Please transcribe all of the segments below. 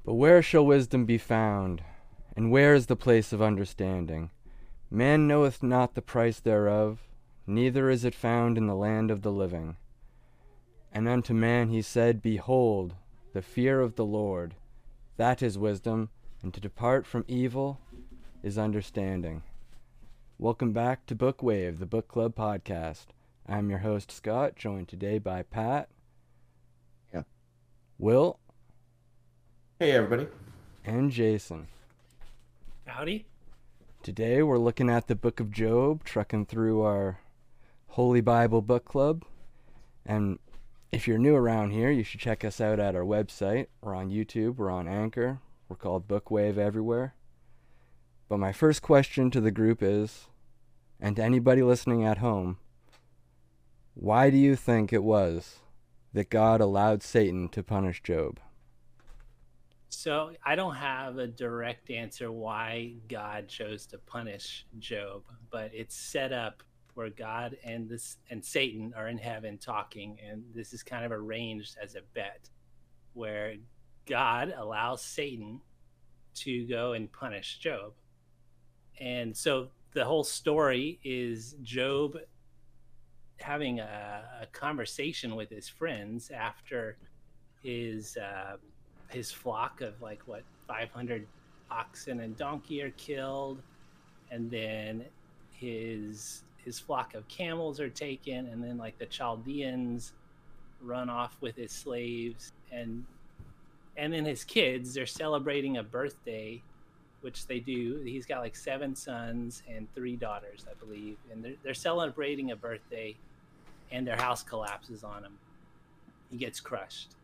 But where shall wisdom be found? And where is the place of understanding? Man knoweth not the price thereof, neither is it found in the land of the living. And unto man he said, Behold, the fear of the Lord, that is wisdom, and to depart from evil is understanding. Welcome back to Book Wave, the book club podcast. I'm your host, Scott, joined today by Pat. Yeah. Will. Hey, everybody. And Jason. Howdy. Today we're looking at the book of Job, trucking through our Holy Bible book club. And if you're new around here, you should check us out at our website. We're on YouTube, we're on Anchor, we're called Bookwave everywhere. But my first question to the group is, and to anybody listening at home, why do you think it was that God allowed Satan to punish Job? So I don't have a direct answer why God chose to punish Job, but it's set up where God and Satan are in heaven talking, and this is kind of arranged as a bet where God allows Satan to go and punish Job. And so the whole story is Job having a conversation with his friends after his flock of 500 oxen and donkey are killed, and then his flock of camels are taken, and then the Chaldeans run off with his slaves, and then his kids, they're celebrating a birthday, which they do. He's got 7 sons and 3 daughters, I believe, and they're celebrating a birthday, and their house collapses on him. He gets crushed.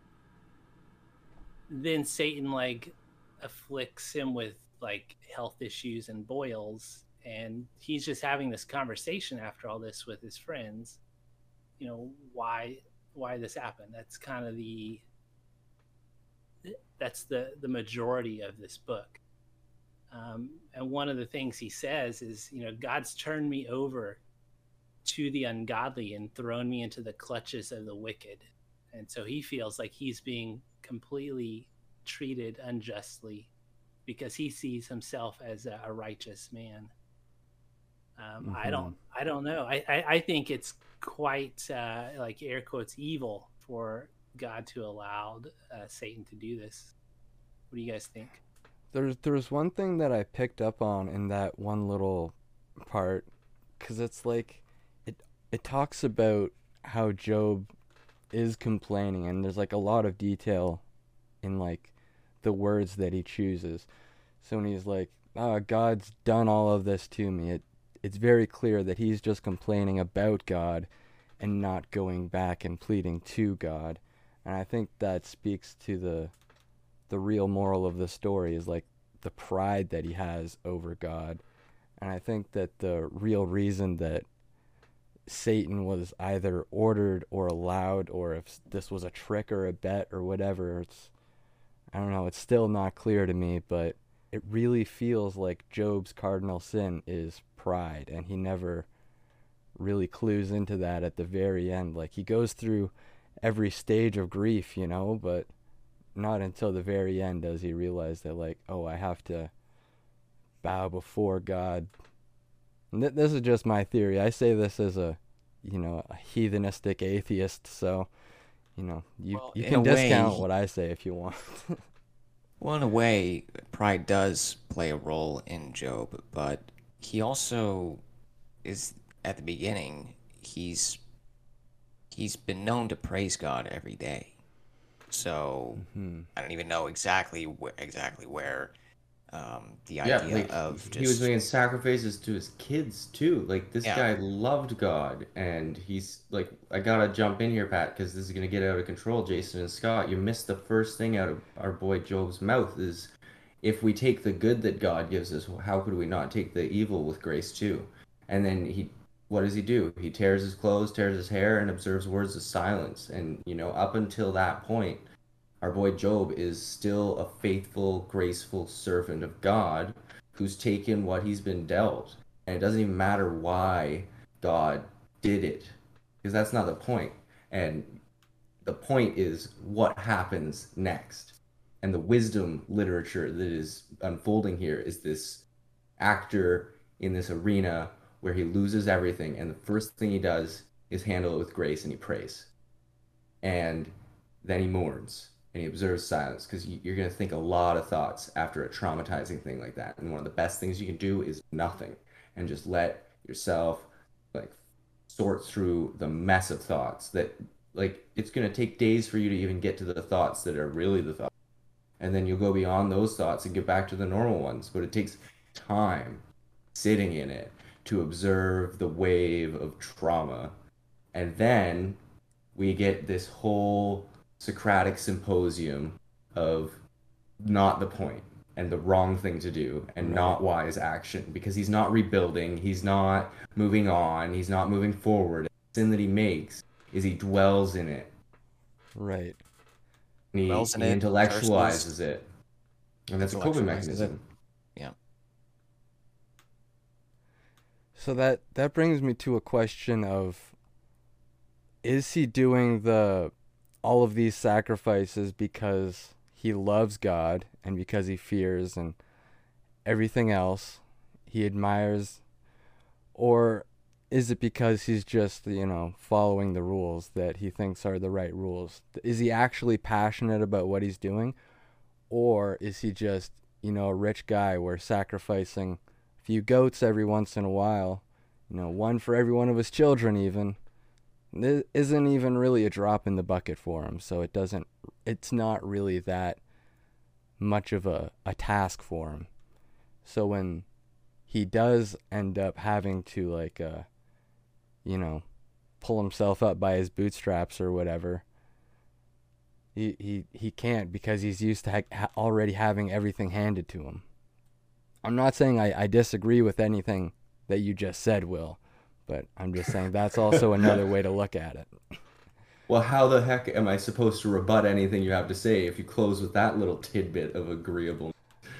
Then Satan afflicts him with health issues and boils, and he's just having this conversation after all this with his friends, why this happened. That's kind of the majority of this book. And one of the things he says is, God's turned me over to the ungodly and thrown me into the clutches of the wicked. And so he feels like he's being completely treated unjustly because he sees himself as a righteous man. I don't know. I think it's quite air quotes evil for God to allow Satan to do this. What do you guys think? There's one thing that I picked up on in that one little part, because it's it talks about how Job is complaining, and there's a lot of detail in the words that he chooses. So when he's like, God's done all of this to me, it's very clear that he's just complaining about God and not going back and pleading to God. And I think that speaks to the real moral of the story, is the pride that he has over God. And I think that the real reason that Satan was either ordered or allowed, or if this was a trick or a bet or whatever, I don't know, it's still not clear to me, but it really feels like Job's cardinal sin is pride, and he never really clues into that at the very end. He goes through every stage of grief, but not until the very end does he realize that I have to bow before God. And this is just my theory. I say this as a heathenistic atheist, so you can discount what I say if you want. Well, in a way, pride does play a role in Job, but he also is, at the beginning, he's been known to praise God every day. So I don't even know exactly where the idea of he was making sacrifices to his kids too. This guy loved God, and he's I gotta jump in here, Pat, because this is gonna get out of control. Jason and Scott, you missed the first thing out of our boy Job's mouth is, if we take the good that God gives us, how could we not take the evil with grace too? And then what does he do? He tears his clothes, tears his hair, and observes words of silence. And up until that point, our boy Job is still a faithful, graceful servant of God who's taken what he's been dealt. And it doesn't even matter why God did it, because that's not the point. And the point is what happens next. And the wisdom literature that is unfolding here is this actor in this arena where he loses everything, and the first thing he does is handle it with grace and he prays. And then he mourns and he observes silence because you're going to think a lot of thoughts after a traumatizing thing like that. And one of the best things you can do is nothing and just let yourself like sort through the mess of thoughts that like it's going to take days for you to even get to the thoughts that are really the thoughts. And then you'll go beyond those thoughts and get back to the normal ones. But it takes time sitting in it to observe the wave of trauma. And then we get this whole Socratic symposium of not the point and the wrong thing to do and Right. not wise action because he's not rebuilding, he's not moving on, he's not moving forward. The sin that he makes is he dwells in it. Right. And Dwells in he it, intellectualizes it. And that's a coping Intellectualizes it. mechanism. Yeah. So that brings me to a question of, is he doing all of these sacrifices because he loves God and because he fears and everything else he admires, or is it because he's just, following the rules that he thinks are the right rules? Is he actually passionate about what he's doing, or is he just, a rich guy where sacrificing a few goats every once in a while, one for every one of his children even, isn't even really a drop in the bucket for him. So it's not really that much of a task for him. So when he does end up having to pull himself up by his bootstraps or whatever, he can't because he's used to already having everything handed to him. I'm not saying I disagree with anything that you just said, Will, but I'm just saying that's also another way to look at it. Well, how the heck am I supposed to rebut anything you have to say if you close with that little tidbit of agreeable?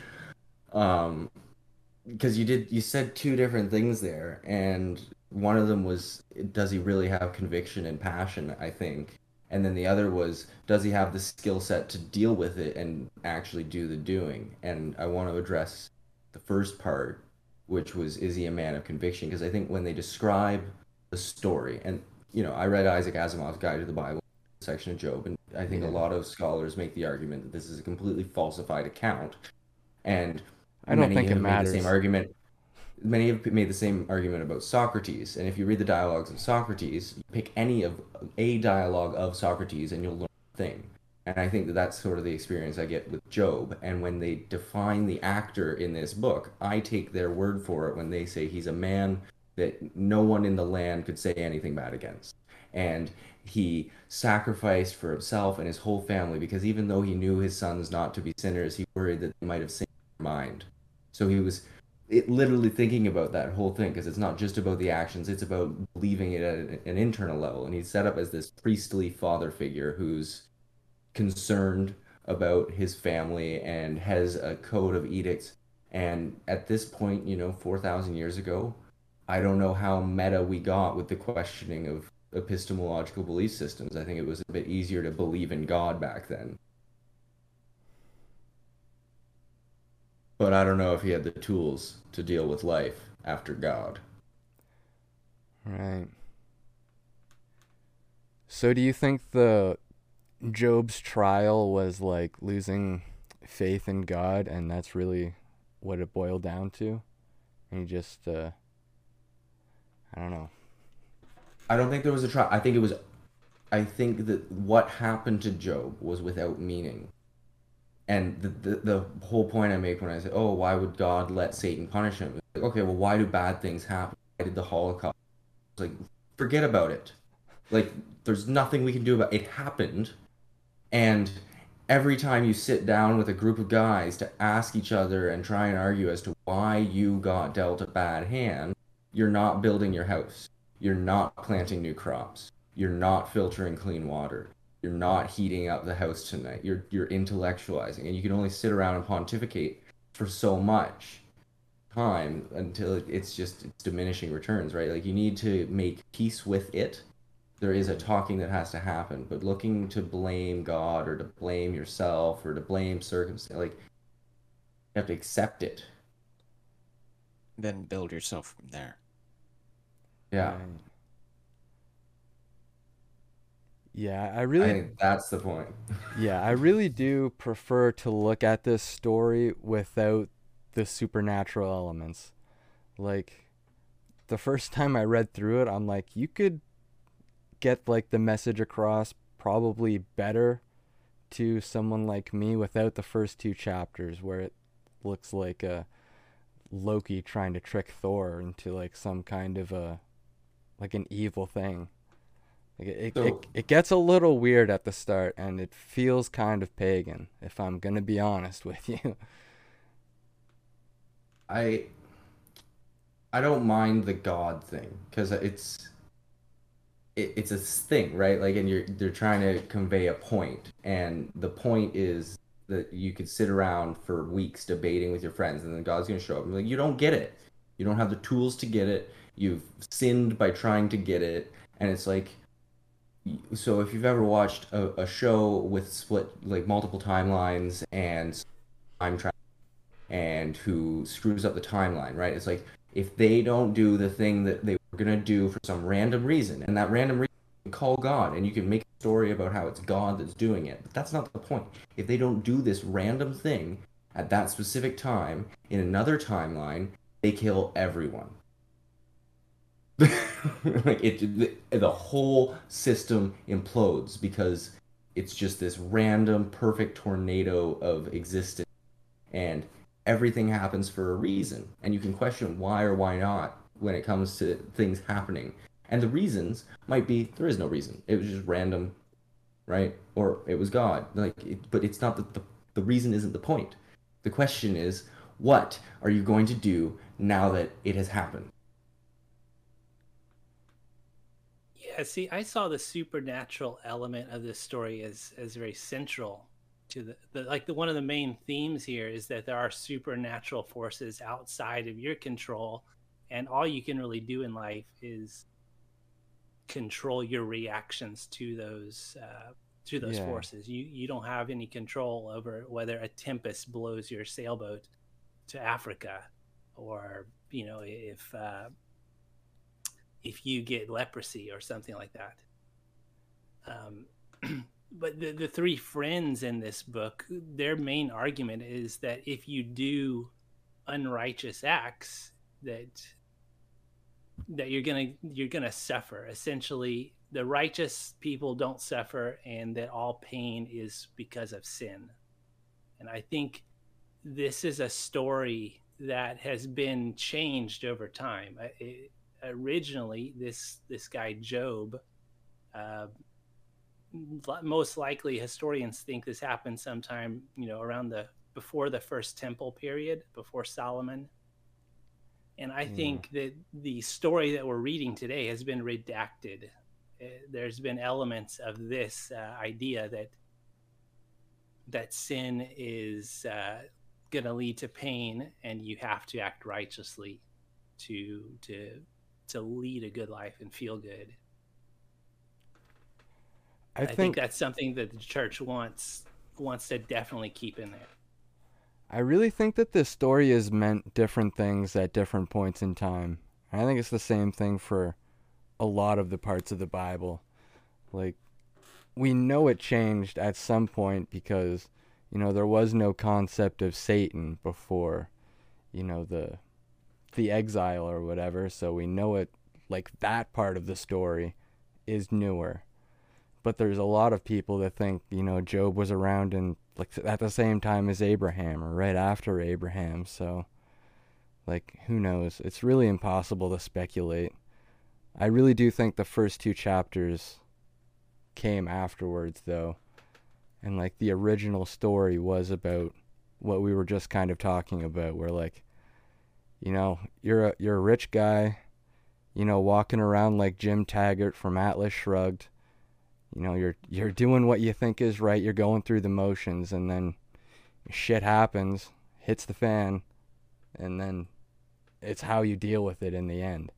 Because you said two different things there, and one of them was, does he really have conviction and passion, I think. And then the other was, does he have the skill set to deal with it and actually do the doing? And I want to address the first part, which was, is he a man of conviction? Because I think when they describe the story, and I read Isaac Asimov's Guide to the Bible section of Job, and I think a lot of scholars make the argument that this is a completely falsified account, and I don't think it have made the same matters. argument. Many have made the same argument about Socrates, and if you read the dialogues of Socrates, you pick any of a dialogue of Socrates, and you'll learn a thing. And I think that that's sort of the experience I get with Job. And when they define the actor in this book, I take their word for it when they say he's a man that no one in the land could say anything bad against. And he sacrificed for himself and his whole family because even though he knew his sons not to be sinners, he worried that they might have sinned in their mind. So he was literally thinking about that whole thing because it's not just about the actions, it's about believing it at an internal level. And he's set up as this priestly father figure who's concerned about his family and has a code of edicts. And at this point, 4,000 years ago, I don't know how meta we got with the questioning of epistemological belief systems. I think it was a bit easier to believe in God back then. But I don't know if he had the tools to deal with life after God. Right. So do you think the Job's trial was like losing faith in God, and that's really what it boiled down to? And he just, I don't know. I don't think there was a trial. I think that what happened to Job was without meaning. And the whole point I make when I say, oh, why would God let Satan punish him? It's like, okay, well, why do bad things happen? Why did the Holocaust? It's like, forget about it. Like, there's nothing we can do about it. It happened. And every time you sit down with a group of guys to ask each other and try and argue as to why you got dealt a bad hand, you're not building your house. You're not planting new crops. You're not filtering clean water. You're not heating up the house tonight. You're intellectualizing, and you can only sit around and pontificate for so much time until it's diminishing returns, right? Like you need to make peace with it there is a talking that has to happen, but looking to blame God or to blame yourself or to blame circumstance, like you have to accept it. Then build yourself from there. Yeah. Right. Yeah, I I really think that's the point. Yeah, I really do prefer to look at this story without the supernatural elements. Like the first time I read through it, I'm like, you could get like the message across probably better to someone like me without the first two chapters where it looks like a Loki trying to trick Thor into like some kind of a like an evil thing. Like So it gets a little weird at the start and it feels kind of pagan, if I'm gonna be honest with you. I I don't mind the God thing because it's a thing, right? Like, and they're trying to convey a point, and the point is that you could sit around for weeks debating with your friends, and then God's going to show up and be like, you don't get it. You don't have the tools to get it. You've sinned by trying to get it, and it's like, so if you've ever watched a show with split like multiple timelines and time travel and who screws up the timeline, right? It's like if they don't do the thing that they were gonna do for some random reason, and that random reason you can call God, and you can make a story about how it's God that's doing it, but that's not the point. If they don't do this random thing at that specific time in another timeline, they kill everyone. Like the whole system implodes because it's just this random perfect tornado of existence, and everything happens for a reason, and you can question why or why not when it comes to things happening, and the reasons might be there is no reason, it was just random, right? Or it was God, like but it's not the reason isn't the point. The question is, what are you going to do now that it has happened? Yeah, see, I saw the supernatural element of this story as very central to the one of the main themes here is that there are supernatural forces outside of your control, and all you can really do in life is control your reactions to those Yeah. forces. You don't have any control over whether a tempest blows your sailboat to Africa, or if you get leprosy or something like that. But the three friends in this book, their main argument is that if you do unrighteous acts, that you're gonna suffer. Essentially, the righteous people don't suffer, and that all pain is because of sin. And I think this is a story that has been changed over time. Originally, this guy Job, uh, most likely historians think this happened sometime around the before the first temple period, before Solomon. And I Yeah. think that the story that we're reading today has been redacted. There's been elements of this idea that sin is going to lead to pain, and you have to act righteously to lead a good life and feel good. I I think think that's something that the church wants to definitely keep in there. I really think that this story has meant different things at different points in time. I think it's the same thing for a lot of the parts of the Bible. Like we know it changed at some point because there was no concept of Satan before the exile or whatever, so we know it like that part of the story is newer. But there's a lot of people that think, Job was around in like at the same time as Abraham or right after Abraham, so like who knows? It's really impossible to speculate. I really do think the first two chapters came afterwards though, and like the original story was about what we were just kind of talking about, where like you're a rich guy, walking around like Jim Taggart from Atlas Shrugged. You're doing what you think is right. You're going through the motions, and then shit happens, hits the fan, and then it's how you deal with it in the end.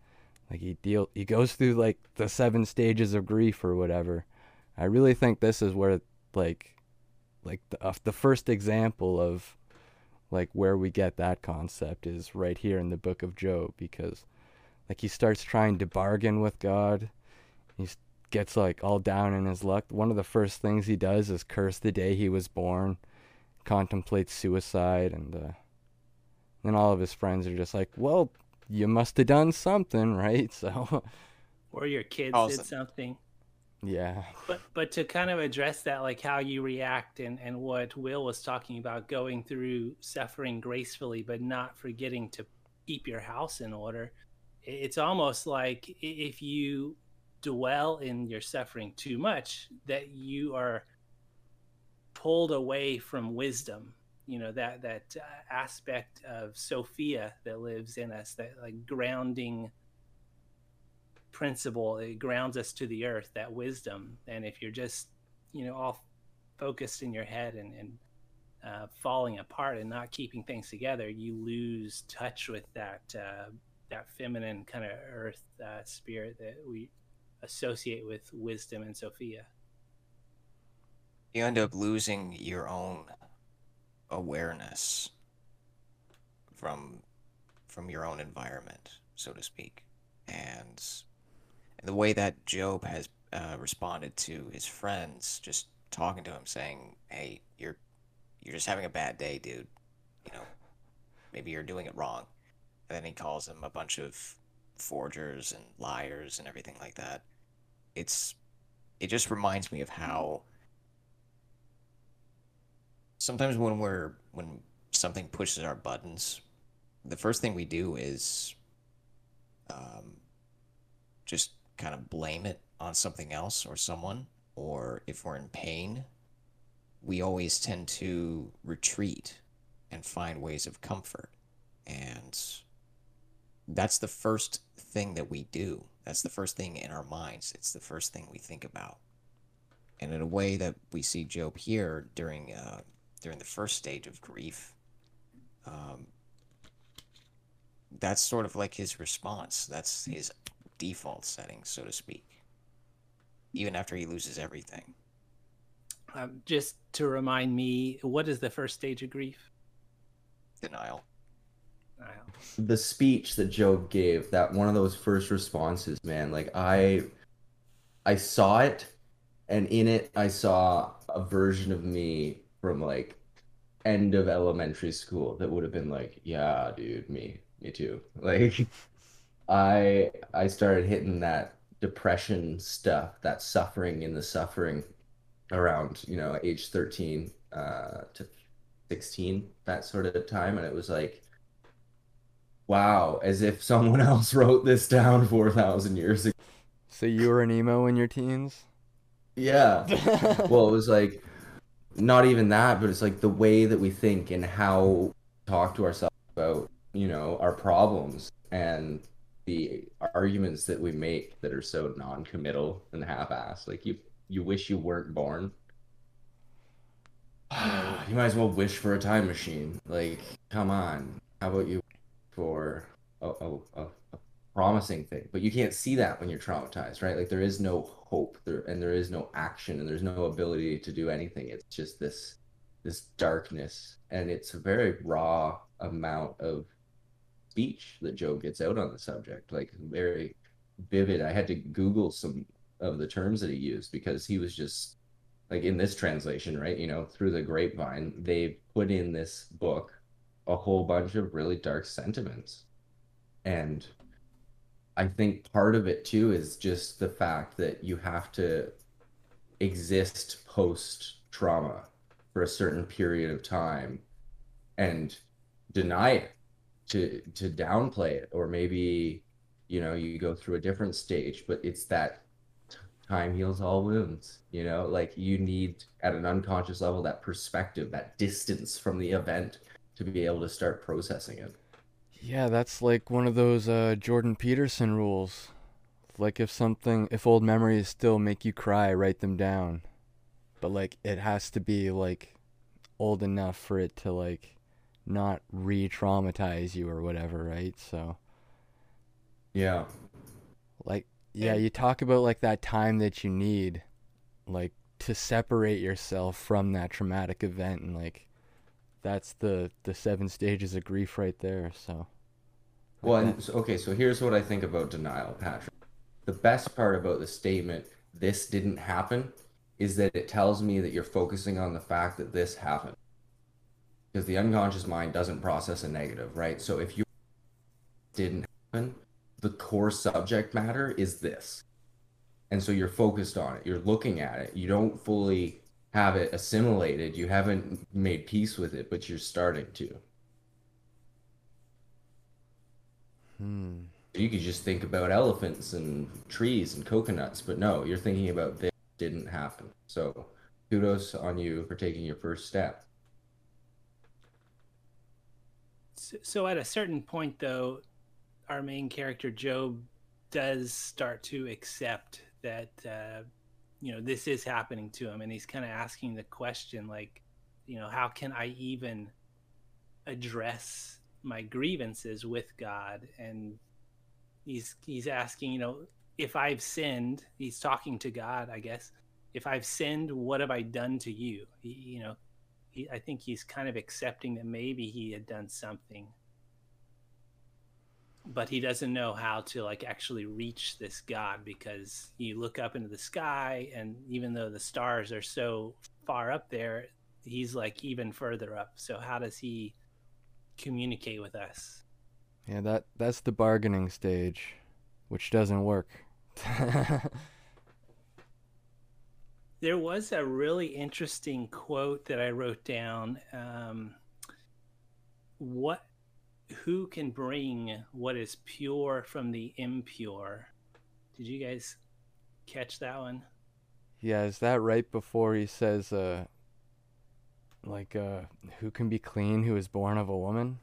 Like he goes through like the 7 stages of grief or whatever. I really think this is where like the first example of like where we get that concept is right here in the book of Job, because like he starts trying to bargain with God. He gets like all down in his luck. One of the first things he does is curse the day he was born, contemplates suicide, and then all of his friends are just like, well, you must have done something, right? So Or your kids did something. yeah. But to kind of address that, like how you react and what Will was talking about, going through suffering gracefully, but not forgetting to keep your house in order. It's almost like if you dwell in your suffering too much, that you are pulled away from wisdom. You know, that aspect of Sophia that lives in us, that like grounding principle. It grounds us to the earth, that wisdom. And if you're just, you know, all focused in your head and falling apart and not keeping things together, you lose touch with that feminine kind of earth spirit that we associate with wisdom and Sophia. You end up losing your own awareness from your own environment, so to speak. And the way that Job has responded to his friends, just talking to him, saying, "Hey, you're just having a bad day, dude. You know, maybe you're doing it wrong." And then he calls them a bunch of forgers and liars and everything like that. It just reminds me of how sometimes when something pushes our buttons, the first thing we do is just kind of blame it on something else or someone. Or if we're in pain, we always tend to retreat and find ways of comfort. And that's the first thing that we do. That's the first thing in our minds. It's the first thing we think about. And in a way that we see Job here during the first stage of grief, that's sort of like his response. That's his default setting, so to speak, even after he loses everything. Just to remind me, what is the first stage of grief? Denial. The speech that Job gave, that one of those first responses, man, like I saw it, and in it I saw a version of me from like end of elementary school that would have been like, yeah, dude, me too. Like I started hitting that depression stuff, that suffering in the suffering around, you know, age 13 to 16, that sort of time. And it was like, wow, as if someone else wrote this down 4,000 years ago. So you were an emo in your teens? Yeah. Well, it was like, not even that, but it's like the way that we think and how we talk to ourselves about, you know, our problems and the arguments that we make that are so non-committal and half-assed. Like you wish you weren't born. You might as well wish for a time machine. Like, come on. How about you for a promising thing? But you can't see that when you're traumatized, right? Like there is no hope there, and there is no action, and there's no ability to do anything. It's just this darkness, and it's a very raw amount of speech that Job gets out on the subject, like very vivid. I had to Google some of the terms that he used because he was just like, in this translation, right? You know, through the grapevine, they put in this book a whole bunch of really dark sentiments. And I think part of it too is just the fact that you have to exist post trauma for a certain period of time and deny it, to downplay it, or maybe, you know, you go through a different stage, but it's that time heals all wounds, you know, like you need at an unconscious level that perspective, that distance from the event to be able to start processing it. Yeah, that's like one of those Jordan Peterson rules. Like if old memories still make you cry, write them down. But like it has to be like old enough for it to like not re-traumatize you or whatever, right? So yeah, Like, yeah, And you talk about like that time that you need, like, to separate yourself from that traumatic event, and like that's the 7 stages of grief right there. So like Well, that. and so, okay, so here's what I think about denial, Patrick. The best part about the statement, this didn't happen, is that it tells me that you're focusing on the fact that this happened. Because the unconscious mind doesn't process a negative, right? So if you didn't happen, the core subject matter is this. And so you're focused on it. You're looking at it. You don't fully have it assimilated. You haven't made peace with it, but you're starting to. Hmm. You could just think about elephants and trees and coconuts, but no, you're thinking about this didn't happen. So kudos on you for taking your first step. so at a certain point, though, our main character Job does start to accept that this is happening to him, and he's kind of asking the question, like, how can I even address my grievances with God? And he's asking, if I've sinned, he's talking to God, I guess. If I've sinned, what have I done to you? I think he's kind of accepting that maybe he had done something, but he doesn't know how to like actually reach this God, because you look up into the sky, and even though the stars are so far up there, he's like even further up. So how does he communicate with us? Yeah, that's the bargaining stage, which doesn't work. There was a really interesting quote that I wrote down. What Who can bring what is pure from the impure? Did you guys catch that one? Yeah, is that right before he says, like, who can be clean who is born of a woman?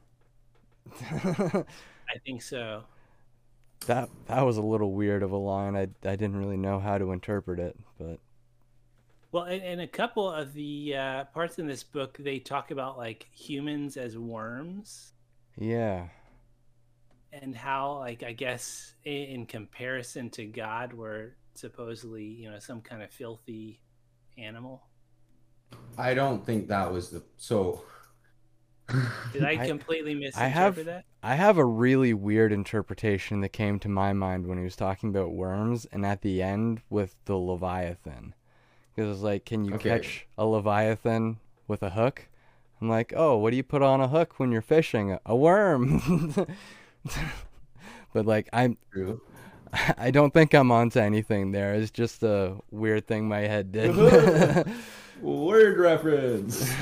I think so. That was a little weird of a line. I didn't really know how to interpret it, but Well, and a couple of the parts in this book, they talk about like humans as worms, yeah. and how, like, I guess in comparison to God, we're supposedly, some kind of filthy animal. I don't think that was the so Did I I completely I have misinterpret that? I have a really weird interpretation that came to my mind when he was talking about worms, and at the end with the Leviathan. Because it's like, can you okay. catch a Leviathan with a hook? I'm like, oh, what do you put on a hook when you're fishing? A worm. But like, True. I don't think I'm onto anything there. It's just a weird thing my head did. Word reference.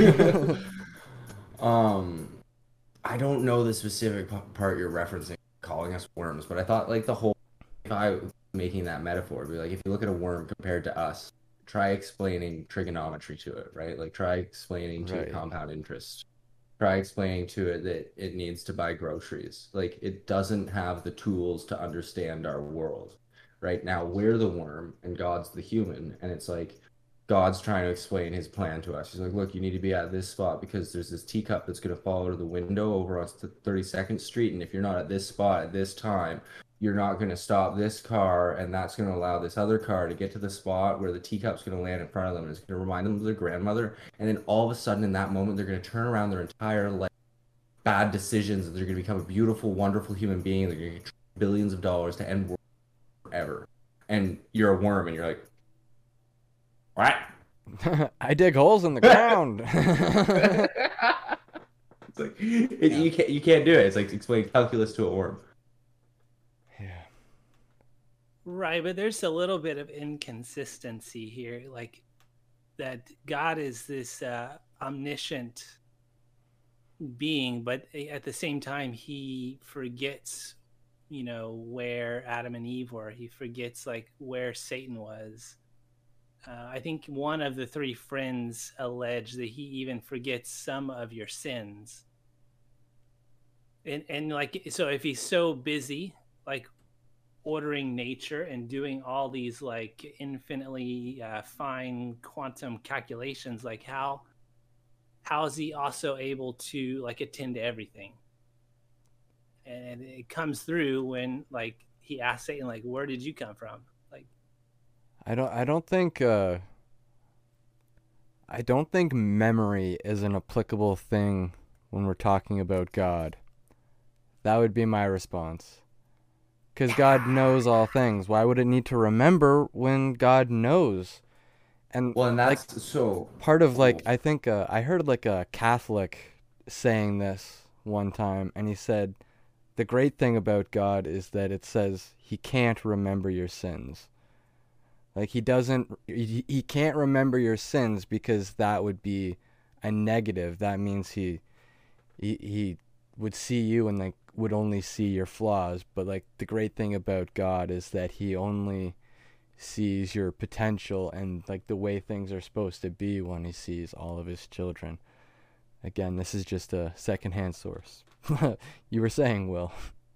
um, I don't know the specific part you're referencing, calling us worms, but I thought like the whole, if I was making that metaphor, it'd be like if you look at a worm compared to us, try explaining trigonometry to it, right? Like try explaining to it Right. compound interest. Try explaining to it that it needs to buy groceries. Like it doesn't have the tools to understand our world. Right now, we're the worm and God's the human. And it's like God's trying to explain his plan to us. He's like, look, you need to be at this spot because there's this teacup that's going to fall out of the window over on 32nd Street. And if you're not at this spot at this time, you're not going to stop this car, and that's going to allow this other car to get to the spot where the teacup's going to land in front of them, and it's going to remind them of their grandmother. And then all of a sudden, in that moment, they're going to turn around their entire like bad decisions, and they're going to become a beautiful, wonderful human being. And they're going to get billions of dollars to end war forever. And you're a worm, and you're like, what? I dig holes in the ground. It's like you can't do it. It's like explaining calculus to a worm. Yeah. Right, but there's a little bit of inconsistency here, like that God is this omniscient being, but at the same time, he forgets, where Adam and Eve were. He forgets like where Satan was. I think one of the three friends alleged that he even forgets some of your sins. And like, so if he's so busy, like ordering nature and doing all these like infinitely fine quantum calculations, like how is he also able to like attend to everything? And it comes through when like he asked Satan, like, where did you come from? Like, I don't think memory is an applicable thing when we're talking about God. That would be my response. Because God knows all things. Why would it need to remember when God knows? And Well, and like that's so. part of like I think I heard like a Catholic saying this one time, and he said the great thing about God is that it says he can't remember your sins. Like he can't remember your sins because that would be a negative. That means he would see you and like would only see your flaws. But like the great thing about God is that he only sees your potential and like the way things are supposed to be when he sees all of his children. Again, this is just a secondhand source. You were saying, Will.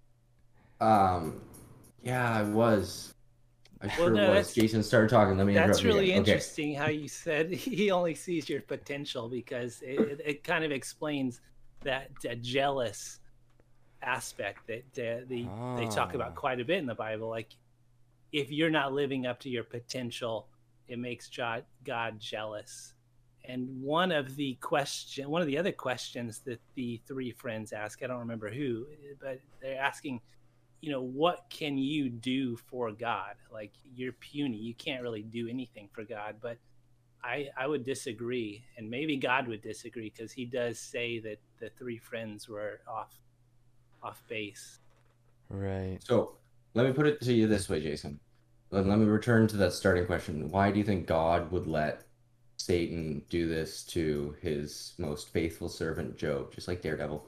Yeah, I was. I well, sure no, was. Jason started talking. Let me interrupt that's you really again. Okay. interesting how you said he only sees your potential, because it kind of explains that jealous aspect that they talk about quite a bit in the Bible. Like, if you're not living up to your potential, it makes God jealous. And one of the other questions that the three friends ask, I don't remember who, but they're asking, what can you do for God? Like, you're puny, you can't really do anything for God. But I would disagree, and maybe God would disagree, because he does say that the three friends were off base. Right. So let me put it to you this way, Jason. Let me return to that starting question. Why do you think God would let Satan do this to his most faithful servant, Job, just like Daredevil?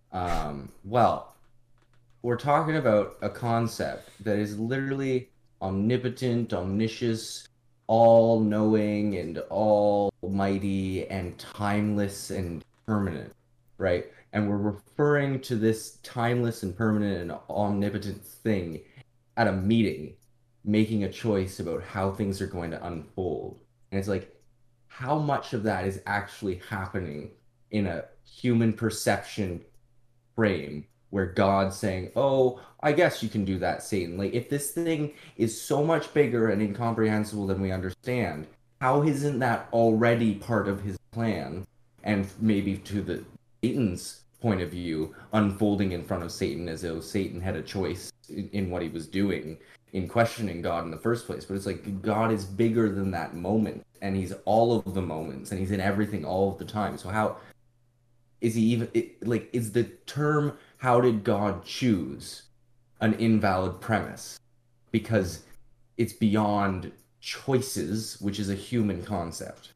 Well, we're talking about a concept that is literally omnipotent, omniscious, all-knowing, and almighty, and timeless and permanent, right? And we're referring to this timeless and permanent and omnipotent thing at a meeting, making a choice about how things are going to unfold. And it's like, how much of that is actually happening in a human perception frame where God's saying, "Oh, I guess you can do that, Satan." Like, if this thing is so much bigger and incomprehensible than we understand, how isn't that already part of his plan? And maybe to the Satan's point of view, unfolding in front of Satan as though Satan had a choice in what he was doing in questioning God in the first place. But it's like God is bigger than that moment, and he's all of the moments, and he's in everything all of the time. So how is he even like, is the term "how did God choose" an invalid premise? Because it's beyond choices, which is a human concept.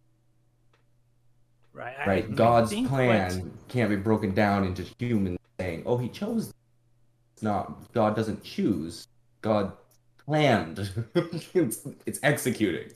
Right. Right? God's plan can't be broken down into humans saying, "Oh, he chose." It's not. God doesn't choose. God planned. It's executing.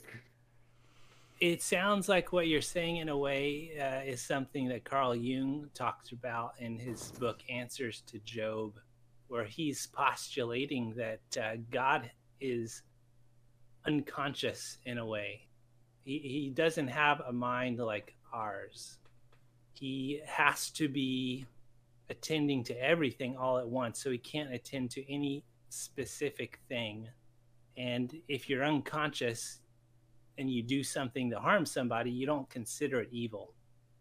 It sounds like what you're saying, in a way, is something that Carl Jung talks about in his book Answers to Job, where he's postulating that God is unconscious in a way. He doesn't have a mind like ours. He has to be attending to everything all at once, so he can't attend to any specific thing. And if you're unconscious and you do something that harms somebody, you don't consider it evil.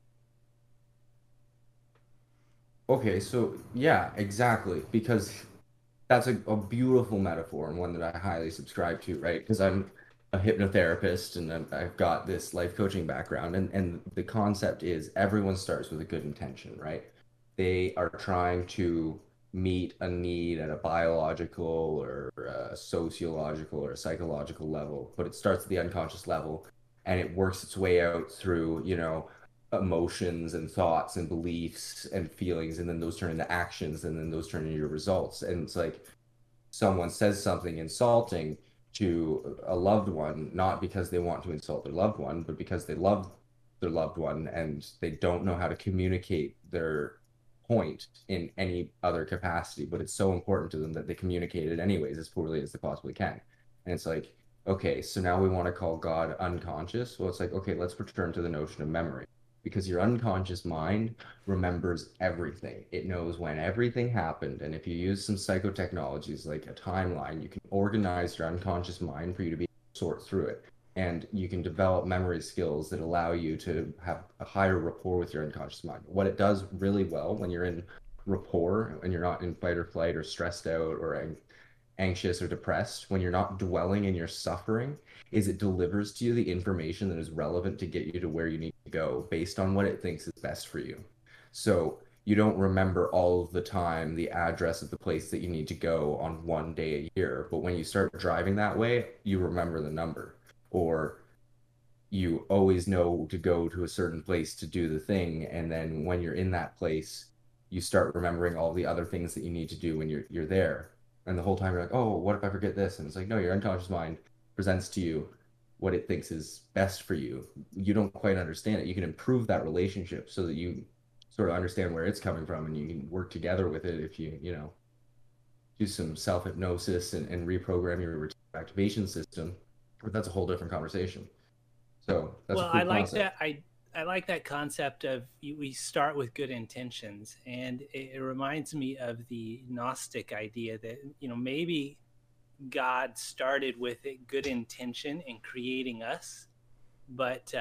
Okay, so yeah, exactly. Because that's a beautiful metaphor, and one that I highly subscribe to, right? Because I'm a hypnotherapist and I've got this life coaching background, and the concept is everyone starts with a good intention, right? They are trying to meet a need at a biological or a sociological or a psychological level, but it starts at the unconscious level and it works its way out through, emotions and thoughts and beliefs and feelings, and then those turn into actions, and then those turn into your results. And it's like someone says something insulting to a loved one, not because they want to insult their loved one, but because they love their loved one and they don't know how to communicate their point in any other capacity. But it's so important to them that they communicate it anyways as poorly as they possibly can. And it's like, okay, so now we want to call God unconscious. Well, it's like, okay, let's return to the notion of memory. because your unconscious mind remembers everything. It knows when everything happened. And if you use some psychotechnologies like a timeline, you can organize your unconscious mind for you to be able to sort through it. And you can develop memory skills that allow you to have a higher rapport with your unconscious mind. What it does really well when you're in rapport and you're not in fight or flight or stressed out or anxious or depressed, when you're not dwelling in your suffering, is it delivers to you the information that is relevant to get you to where you need to go based on what it thinks is best for you. So you don't remember all of the time the address of the place that you need to go on one day a year, but when you start driving that way, you remember the number. Or you always know to go to a certain place to do the thing, and then when you're in that place, you start remembering all the other things that you need to do when you're there. And the whole time you're like, oh, what if I forget this? And it's like, no, your unconscious mind presents to you what it thinks is best for you. You don't quite understand it. You can improve that relationship so that you sort of understand where it's coming from, and you can work together with it if you do some self-hypnosis and reprogram your activation system. But that's a whole different conversation. So that's a cool I like concept. that. I like that concept of we start with good intentions, and it reminds me of the Gnostic idea that maybe God started with a good intention in creating us, but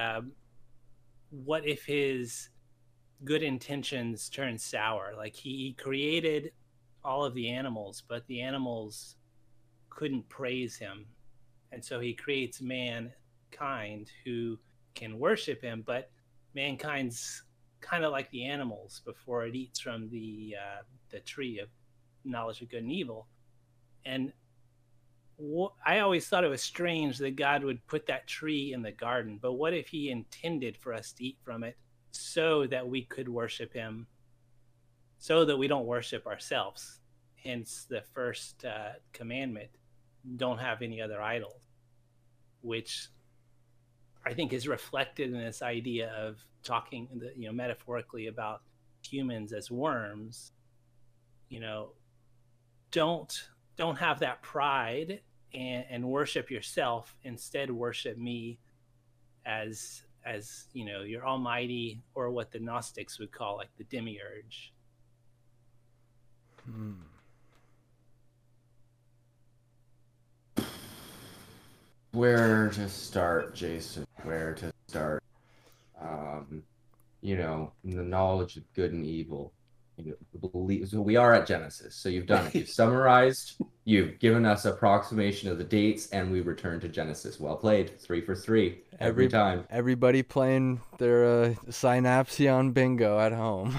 what if his good intentions turn sour? Like he created all of the animals, but the animals couldn't praise him, and so he creates mankind who can worship him, but mankind's kind of like the animals before it eats from the tree of knowledge of good and evil. And I always thought it was strange that God would put that tree in the garden, but what if he intended for us to eat from it so that we could worship him, so that we don't worship ourselves? Hence the first commandment, don't have any other idols, which I think is reflected in this idea of talking, metaphorically about humans as worms. Don't have that pride and worship yourself. Instead, worship me as your almighty, or what the Gnostics would call like the demiurge. Where to start, Jason? Where to start? The knowledge of good and evil. So we are at Genesis. So you've done it. You've summarized. You've given us approximation of the dates, and we return to Genesis. Well played. 3 for 3 every time. Everybody playing their Synapsion bingo at home.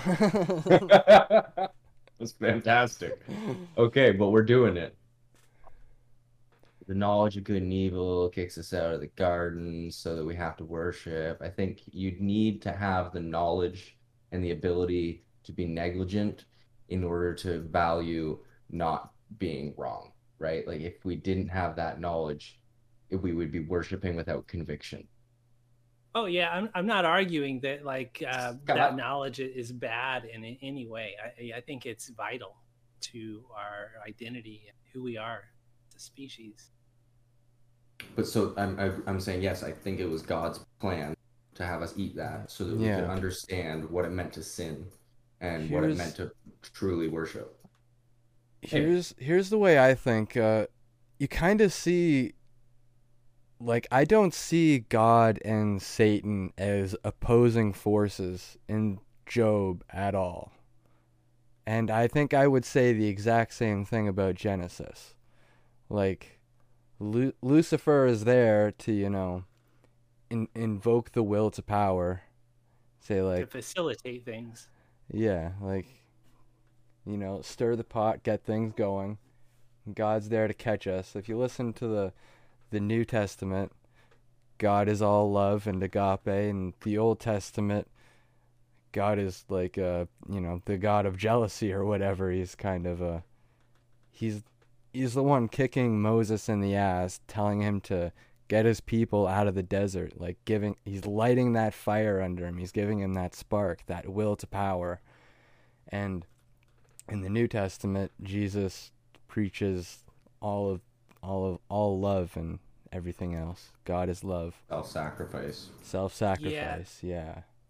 That's fantastic. Okay, but we're doing it. The knowledge of good and evil kicks us out of the garden so that we have to worship. I think you'd need to have the knowledge and the ability to be negligent in order to value not being wrong, right? Like if we didn't have that knowledge, we would be worshiping without conviction. Oh yeah, I'm not arguing that that knowledge is bad in any way. I think it's vital to our identity and who we are as a species. But so I'm saying, yes, I think it was God's plan to have us eat that so that we could understand what it meant to sin and what it meant to truly worship. Here's the way I think. You kind of see, like, I don't see God and Satan as opposing forces in Job at all. And I think I would say the exact same thing about Genesis. Like, Lucifer is there to, invoke the will to power. Say, like, to facilitate things. Yeah, like, stir the pot, get things going. God's there to catch us. If you listen to the New Testament, God is all love and agape, and the Old Testament, God is like the God of jealousy or whatever. He's kind of he's the one kicking Moses in the ass, telling him to get his people out of the desert. Like he's lighting that fire under him. He's giving him that spark, that will to power. And in the New Testament, Jesus preaches all love and everything else. God is love. Self-sacrifice. Self-sacrifice, yeah.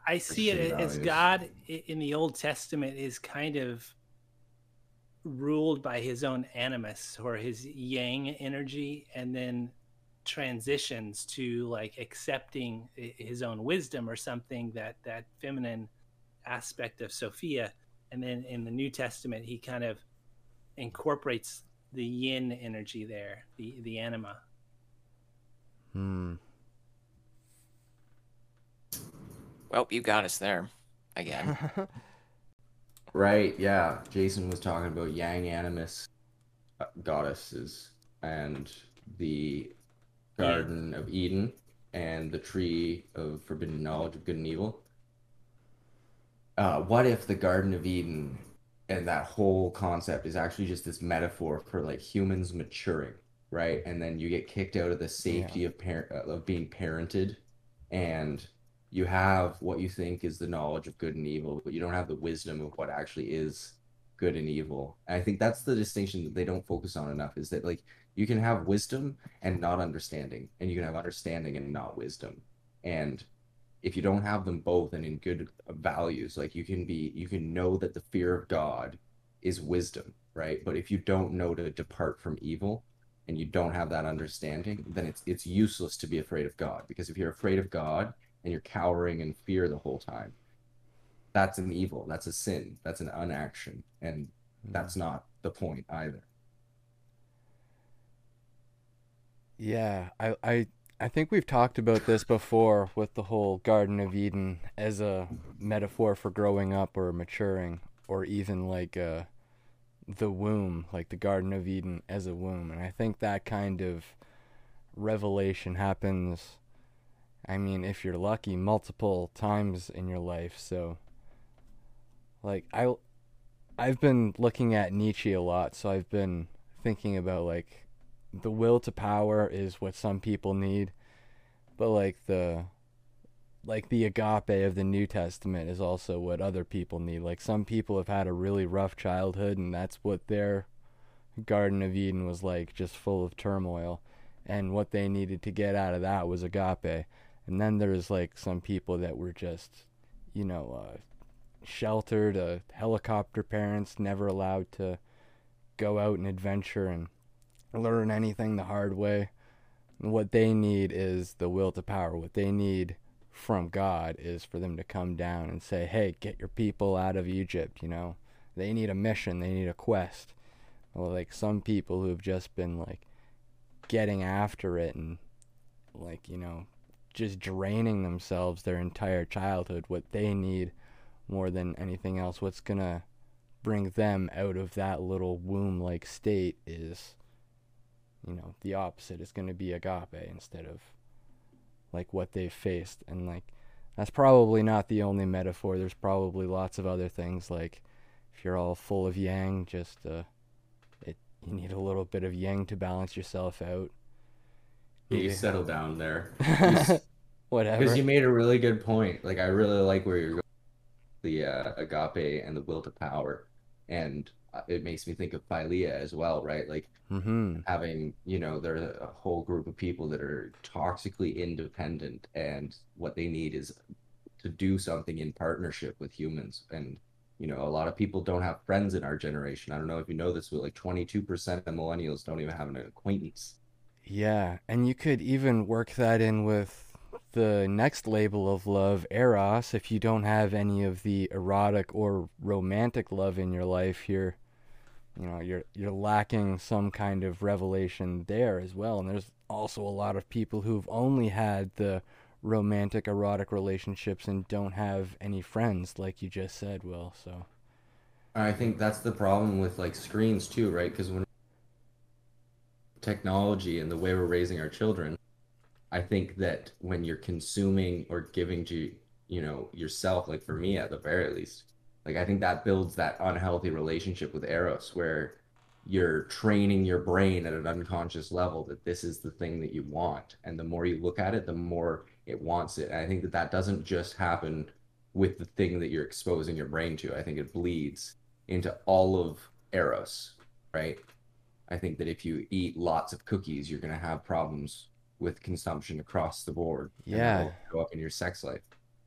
I see shitty it as values. God in the Old Testament is kind of ruled by his own animus or his yang energy, and then transitions to like accepting his own wisdom or something, that feminine aspect of Sophia. And then in the New Testament, he kind of incorporates the yin energy there, the anima. Hmm. Well, you got us there again. Right, yeah. Jason was talking about yang animus goddesses and the Garden of Eden and the tree of forbidden knowledge of good and evil. What if the Garden of Eden and that whole concept is actually just this metaphor for like humans maturing, right? And then you get kicked out of the safety of being parented, and you have what you think is the knowledge of good and evil, but you don't have the wisdom of what actually is good and evil. And I think that's the distinction that they don't focus on enough, is that like you can have wisdom and not understanding, and you can have understanding and not wisdom. And if you don't have them both and in good values, like you can know that the fear of God is wisdom, right? But if you don't know to depart from evil and you don't have that understanding, then it's useless to be afraid of God, because if you're afraid of God and you're cowering in fear the whole time, that's an evil, that's a sin, that's an unaction, and that's not the point either. Yeah, I think we've talked about this before with the whole Garden of Eden as a metaphor for growing up or maturing, or even like the womb, like the Garden of Eden as a womb. And I think that kind of revelation happens, I mean, if you're lucky, multiple times in your life. So like I've been looking at Nietzsche a lot, so I've been thinking about like the will to power is what some people need, but like the agape of the New Testament is also what other people need. Like some people have had a really rough childhood, and that's what their Garden of Eden was like, just full of turmoil, and what they needed to get out of that was agape. And then there's like some people that were just, you know, sheltered, helicopter parents, never allowed to go out and adventure and learn anything the hard way. What they need is the will to power. What they need from God is for them to come down and say, hey, get your people out of Egypt, you know. They need a mission, they need a quest. Well, like some people who've just been like getting after it and like, you know, just draining themselves their entire childhood, what they need more than anything else, what's gonna bring them out of that little womb like state is, you know, the opposite. Is going to be agape instead of like what they've faced. And like that's probably not the only metaphor. There's probably lots of other things, like if you're all full of yang, just you need a little bit of yang to balance yourself out. You settle down there. Whatever. Because you made a really good point. Like I really like where you're going, the agape and the will to power, and it makes me think of Philea as well, right? Like having, you know, there's a whole group of people that are toxically independent, and what they need is to do something in partnership with humans. And you know, a lot of people don't have friends in our generation. I don't know if you know this, but like 22% of millennials don't even have an acquaintance. Yeah, and you could even work that in with the next label of love, eros. If you don't have any of the erotic or romantic love in your life, you're lacking some kind of revelation there as well. And there's also a lot of people who've only had the romantic erotic relationships and don't have any friends, like you just said, Will. So I think that's the problem with like screens too, right? Because when technology and the way we're raising our children, I think that when you're consuming or giving to, you know, yourself, like for me at the very least, like I think that builds that unhealthy relationship with Eros, where you're training your brain at an unconscious level that this is the thing that you want. And the more you look at it, the more it wants it. And I think that that doesn't just happen with the thing that you're exposing your brain to. I think it bleeds into all of Eros, right? I think that if you eat lots of cookies, you're going to have problems with consumption across the board, and yeah, that'll show up in your sex life.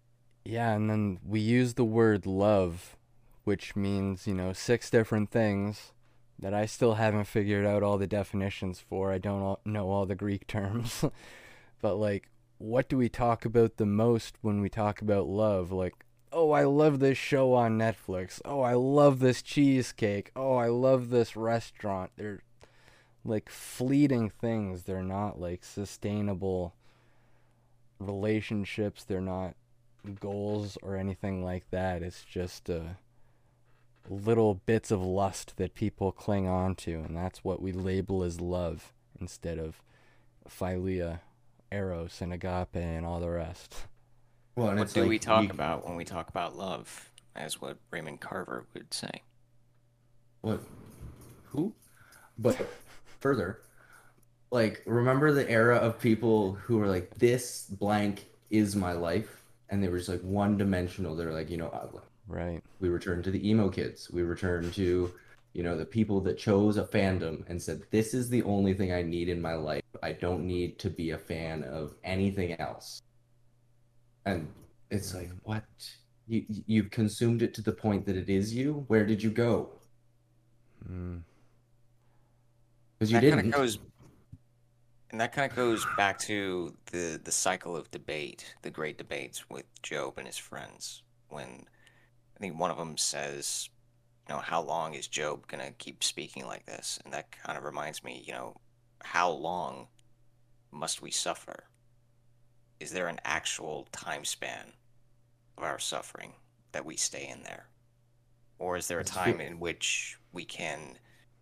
Yeah, and then we use the word love, which means, 6 different things that I still haven't figured out all the definitions for. I don't know all the Greek terms. But, like, what do we talk about the most when we talk about love? Like, oh, I love this show on Netflix. Oh, I love this cheesecake. Oh, I love this restaurant. They're, like, fleeting things. They're not, like, sustainable relationships. They're not goals or anything like that. It's just little bits of lust that people cling on to, and that's what we label as love instead of philia, eros, and agape, and all the rest. Well, and What it's do like we talk about when we talk about love, as what Raymond Carver would say? what? Who? But further, like, remember the era of people who were like, this blank is my life, and they were just like one dimensional. They're like, Right. we return to the emo kids. We return to, the people that chose a fandom and said, this is the only thing I need in my life. I don't need to be a fan of anything else. And it's like, what? You've consumed it to the point that it is you? Where did you go? Mm. Because you That kind of didn't. goes, and that kind of goes back to the cycle of debate, the great debates with Job and his friends. When I think one of them says, how long is Job gonna keep speaking like this? And that kind of reminds me, how long must we suffer? Is there an actual time span of our suffering that we stay in there? Or is there a It's time true. in which we can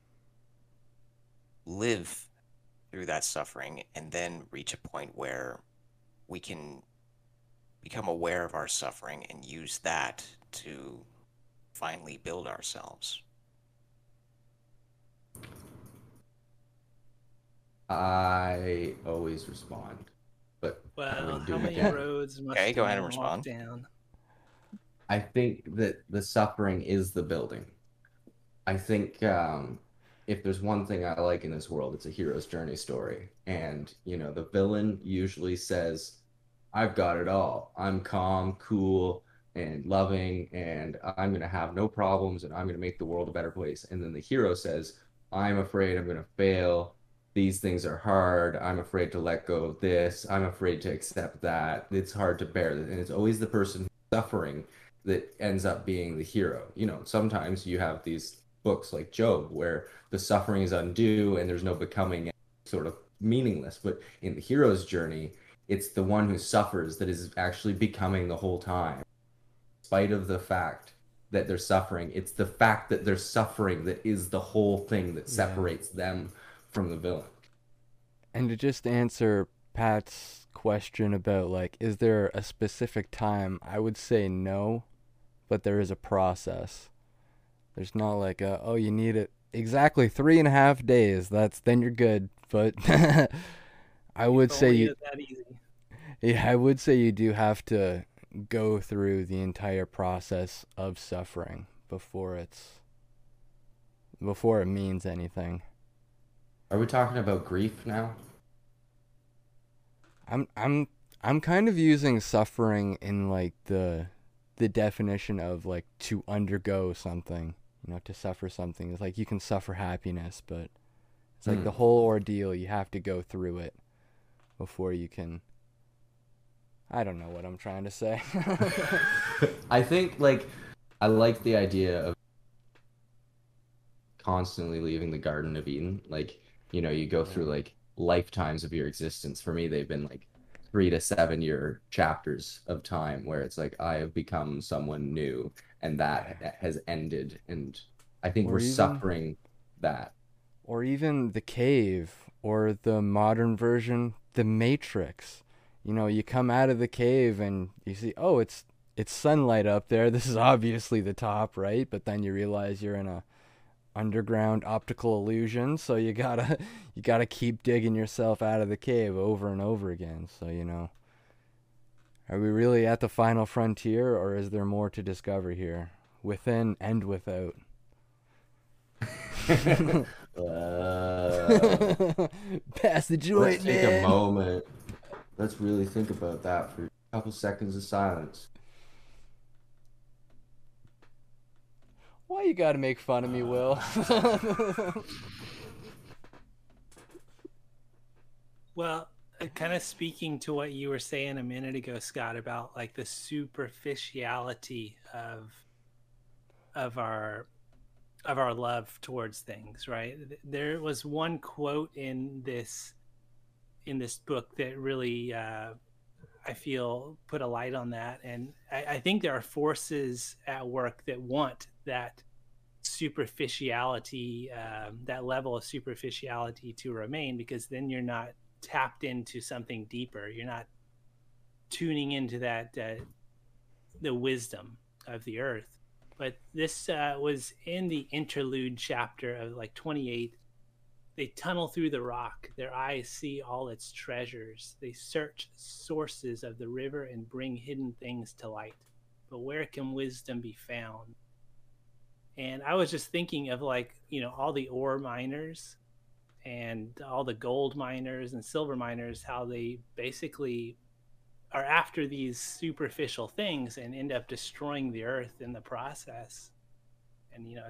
live through that suffering and then reach a point where we can become aware of our suffering and use that to finally build ourselves? I always respond, but I Well, wouldn't do how it many again. roads must Okay, a go ahead and man walk respond. down? I think that the suffering is the building. I think if there's one thing I like in this world, it's a hero's journey story. And, the villain usually says, I've got it all. I'm calm, cool, and loving, and I'm going to have no problems, and I'm going to make the world a better place. And then the hero says, I'm afraid I'm going to fail. These things are hard. I'm afraid to let go of this. I'm afraid to accept that. It's hard to bear. And it's always the person who's suffering that ends up being the hero. Sometimes you have these books like Job where the suffering is undue and there's no becoming, sort of meaningless. But in the hero's journey, it's the one who suffers that is actually becoming the whole time. In spite of the fact that they're suffering, it's the fact that they're suffering that is the whole thing that Yeah. separates them from the villain. And to just answer Pat's question about, like, is there a specific time, I would say no, but there is a process. There's not like oh, you need it exactly 3.5 days. Then you're good. But I would If say only you, it that easy. yeah, I would say you do have to go through the entire process of suffering before it means anything. Are we talking about grief now? I'm kind of using suffering in, like, the definition of, like, to undergo something, to suffer something. It's like you can suffer happiness, but it's like the whole ordeal, you have to go through it before you can. I don't know what I'm trying to say. I think, like, I like the idea of constantly leaving the Garden of Eden. Like, you go through like lifetimes of your existence. For me, they've been like 3 to 7 year chapters of time where it's like I have become someone new and that has ended. And I think Or we're even- suffering that. Or even The Cave, or the modern version, The Matrix. You come out of the cave and you see, oh, it's sunlight up there. This is obviously the top, right? But then you realize you're in a underground optical illusion, so you gotta keep digging yourself out of the cave over and over again. So, are we really at the final frontier, or is there more to discover here, within and without? Pass the joint, Let's take a man. moment. Let's really think about that for a couple seconds of silence. Why you gotta make fun of me, Will? Well, kind of speaking to what you were saying a minute ago, Scott, about like the superficiality of our love towards things, right? There was one quote in this book that really I feel put a light on that, and I think there are forces at work that want that superficiality, that level of superficiality to remain, because then you're not tapped into something deeper. You're not tuning into that the wisdom of the earth. But this was in the interlude chapter of like 28. They tunnel through the rock. Their eyes see all its treasures. They search sources of the river and bring hidden things to light. But where can wisdom be found? And I was just thinking of, like, you know, all the ore miners and all the gold miners and silver miners, how they basically are after these superficial things and end up destroying the earth in the process. And you know,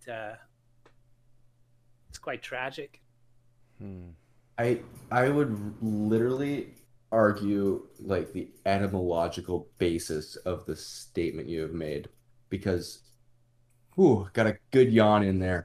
it's quite tragic. I would literally argue like the etymological basis of the statement you have made because whew, got a good yawn in there.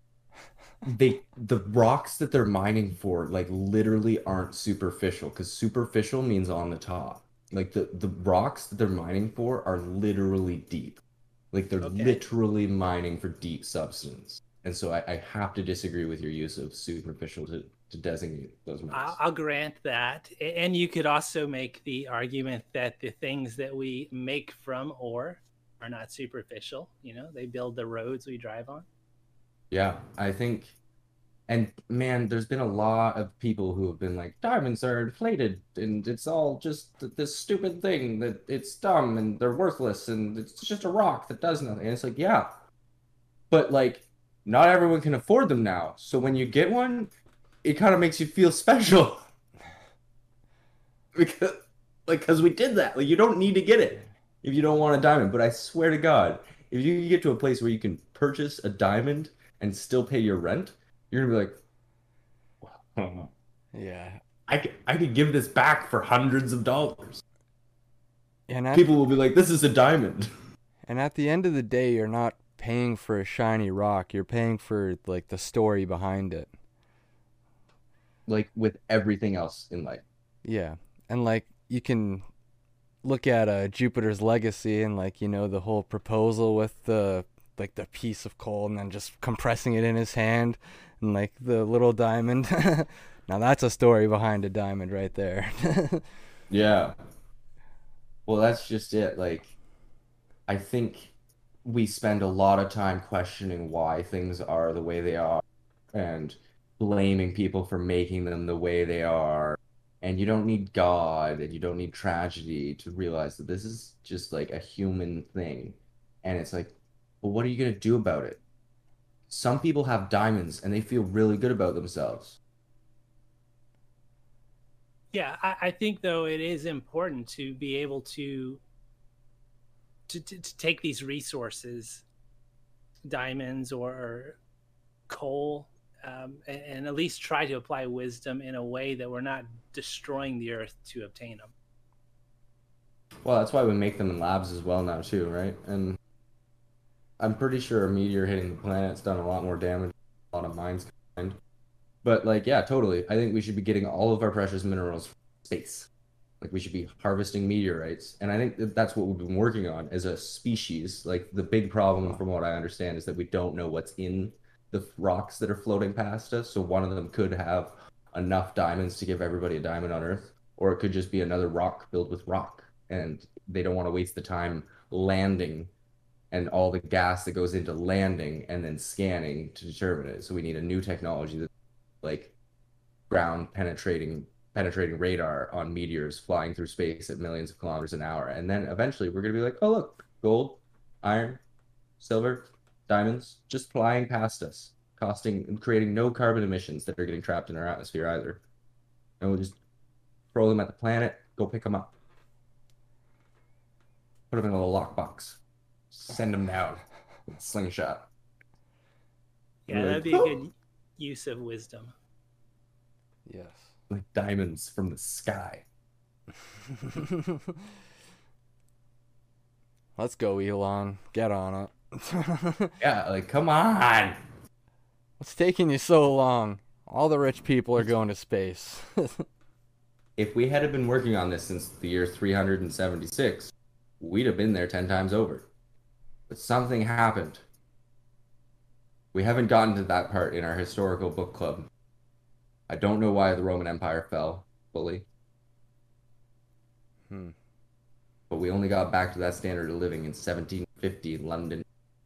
The rocks that they're mining for like literally aren't superficial because superficial means on the top. Like the rocks that they're mining for are literally deep. Like they're Okay. literally mining for deep substance. And so I have to disagree with your use of superficial to designate those metals. I'll grant that. And you could also make the argument that the things that we make from ore are not superficial. You know, they build the roads we drive on. Yeah, I think, and man, there's been a lot of people who have been like, diamonds are inflated and it's all just this stupid thing that it's dumb and they're worthless and it's just a rock that does nothing. And it's like, yeah, but like, not everyone can afford them now. So when you get one, it kind of makes you feel special because, like, because we did that. Like, you don't need to get it if you don't want a diamond. But I swear to God, if you can get to a place where you can purchase a diamond and still pay your rent, you're gonna be like, wow, Yeah. I could give this back for hundreds of dollars. And at, People will be like, this is a diamond. and at the end of the day, you're not paying for a shiny rock. You're paying for like the story behind it. Like with everything else in life. Yeah. And like you can look at Jupiter's Legacy and like, you know, the whole proposal with the like the piece of coal and then just compressing it in his hand and like the little diamond. Now that's a story behind a diamond right there. Yeah. Well, that's just it. Like, I think we spend a lot of time questioning why things are the way they are and blaming people for making them the way they are. And you don't need God and you don't need tragedy to realize that this is just like a human thing. And it's like, well, what are you going to do about it? Some people have diamonds and they feel really good about themselves. Yeah, I think though it is important to be able to take these resources, diamonds or coal, and at least try to apply wisdom in a way that we're not destroying the earth to obtain them. Well, that's why we make them in labs as well now too, right? And I'm pretty sure a meteor hitting the planet's done a lot more damage, a lot of mines combined. But like, yeah, totally. I think we should be getting all of our precious minerals from space. Like we should be harvesting meteorites. And I think that that's what we've been working on as a species. Like the big problem from what I understand is that we don't know what's in the rocks that are floating past us. So one of them could have enough diamonds to give everybody a diamond on Earth, or it could just be another rock filled with rock. And they don't want to waste the time landing and all the gas that goes into landing and then scanning to determine it. So we need a new technology that like ground penetrating radar on meteors flying through space at millions of kilometers an hour. And then eventually we're gonna be like, oh look, gold, iron, silver, diamonds just flying past us, creating no carbon emissions that are getting trapped in our atmosphere either. And we'll just throw them at the planet, go pick them up. Put them in a little lockbox. Send them down. slingshot. Yeah, Like, that'd be a good use of wisdom. Yes. like diamonds from the sky. Let's go, Elon. Get on it. Yeah, like come on. What's taking you so long? All the rich people are going to space. If we had been working on this since the year 376, we'd have been there 10 times over. But something happened. We haven't gotten to that part in our historical book club. I don't know why the Roman Empire fell fully, but we only got back to that standard of living in 1750 in London.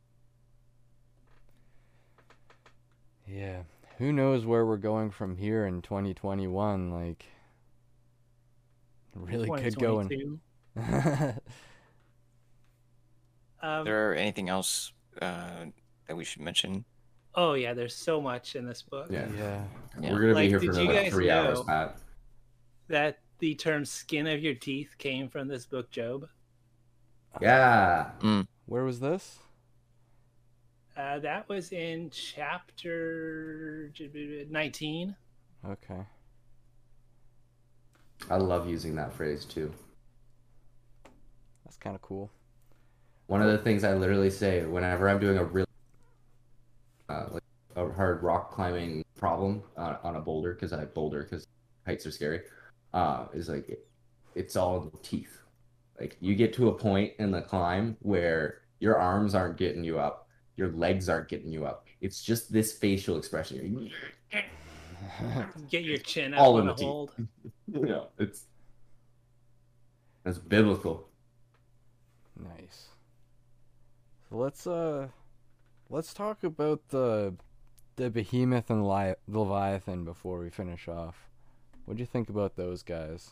Yeah. Who knows where we're going from here in 2021? Like, really could go in. 2022. Is there anything else that we should mention? Oh yeah, there's so much in this book. Yeah. Yeah. Yeah. We're going to Like, be here for did you another guys 3 hours, know- Pat. That the term "skin of your teeth" came from this book, Job. Yeah. Where was this? That was in chapter 19. Okay. I love using that phrase too. That's kind of cool. One of the things I literally say whenever I'm doing a really like a hard rock climbing problem on a boulder, because I boulder because heights are scary, is like it's all in the teeth. Like you get to a point in the climb where your arms aren't getting you up, your legs aren't getting you up. It's just this facial expression. Get your chin up All on in a the teeth. hold. Yeah, that's biblical. Nice. So let's talk about the Behemoth and Leviathan before we finish off. What do you think about those guys?